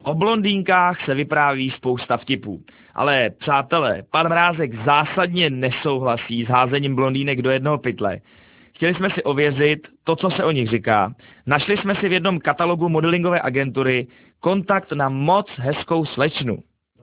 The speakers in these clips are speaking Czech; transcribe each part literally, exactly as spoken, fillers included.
O blondýnkách se vypráví spousta vtipů. Ale přátelé, pan Mrázek zásadně nesouhlasí s házením blondýnek do jednoho pytle. Chtěli jsme si ověřit to, co se o nich říká. Našli jsme si v jednom katalogu modelingové agentury kontakt na moc hezkou slečnu.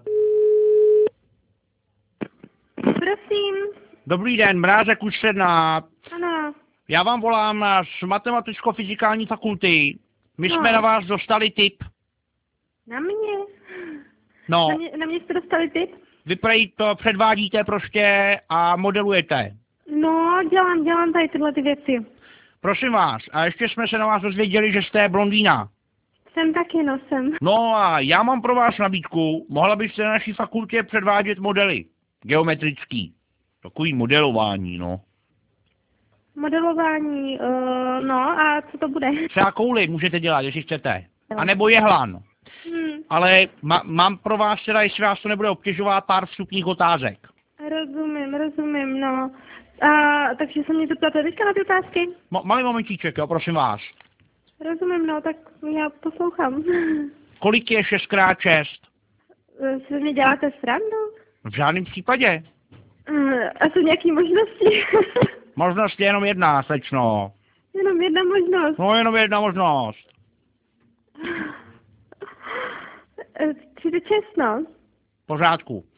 Prosím. Dobrý den, Mrázek už sednát. Ano. Já vám volám z matematicko-fyzikální fakulty. My No. jsme na vás dostali tip. Na mě? No, Na mě, na mě jste dostali tip? vy prej to předvádíte prostě a modelujete. No, dělám, dělám tady tyhle ty věci. Prosím vás, a ještě jsme se na vás dozvěděli, že jste blondýna. Jsem taky, no jsem. No a já mám pro vás nabídku. Mohla byste na naší fakultě předvádět modely. Geometrický. Takový modelování, no. Modelování, uh, no a co to bude? Třeba kouli můžete dělat, jestli chcete. A nebo jehlan. Hmm, Ale ma- mám pro vás teda, jestli vás to nebude obtěžovat, pár vstupních otázek. rozumím, rozumím, no. A, takže se mě zeptáte teďka na ty otázky? Mo- malý momentíček, jo, prosím vás. Rozumím, no, tak já poslouchám. Kolik je šest krát šest? Si mě děláte srandu? V žádném případě. Uh, a jsou nějaký možnosti? Možnost je jenom jedna, slečno. Jenom jedna možnost. No, jenom jedna možnost. třicet šest, no. V pořádku.